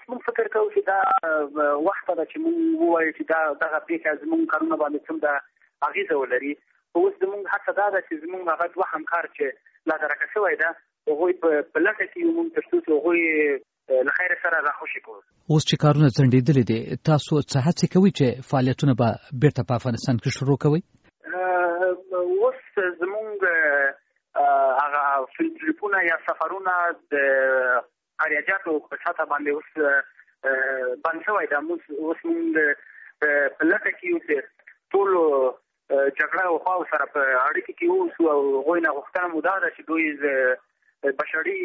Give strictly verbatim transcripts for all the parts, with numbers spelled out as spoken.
اوس موږ فکر کوو چې دا وخت ده چې موږ ووایو چې دا دغه پیښه زموږ کارونه باندې څومره اغېزه ولري. اوس زموږ هڅه دا ده چې زموږ هغه دوه همکار چې لادرکه شوی ده هغوی په لټه کې یو موږ تر څو چې هغوی له خیر سره راخوشي کوو. اوس چې کارونه ځنډېدلي دي تاسو څه هڅې کوئ چې فعالیتونه به بیرته په افغانستان کې شروع کوئ؟ اوس زموږ هغه ټلیفونه یا سفرونه د اریاجاتو په سطح باندې اوس بند شوی ده. اوس موږ په لټه کې یو چې ټولو جګړه او خواو سره په اړیکه کې اوسو او هغوی نه غوښتنه مو دا ده چې دوی بشري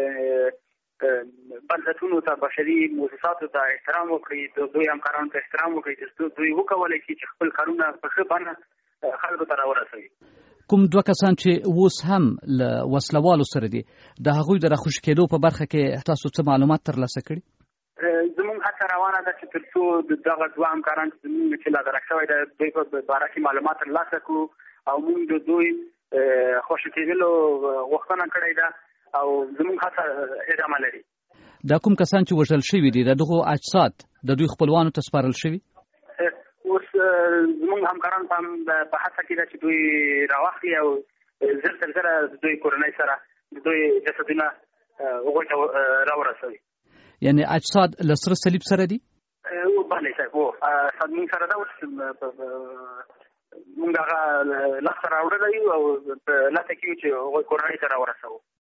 بنسټونو ته بشري مؤسساتو ته احترام وکړي، دوی همکارانو ته احترام وکړي چې دوی وکولی شي چې خپل کارونه په ښه بڼه خلکو ته راورسوي. کوم دوه کسان چې اوس هم له وسلوالو سره دي د هغوی د راخوشي کېدو په برخه کې تاسو څه معلومات ترلاسه کړي؟ زموږ هڅه روانه ده چې تر څو دغه دوه همکاران چې زموږ چې لادرک شوی ده دوی په باره کې معلومات ترلاسه کړو او موږ د دوی خوشي کېدلو غوښتنه کړې ده او زموږ هڅه ادامه لري. دا کوم کسان چې وژل شوي دي د دغو اجساد د دوی خپلوانو ته سپارل شوي؟ اوس زموږ همکاران په هڅه کې ده چې دوی راواخلي او زر تر زره د دوی کورنۍ سره د دوی جسدونه هغوی ته راورسوي. یعنی اجساد له سره صلیب سره دي؟ بله صاحب و موږ سره ده. اوس موږ هغه لاسته راوړلی یو او په لټه کې یو چې هغوی کورنۍ ته راورسوو.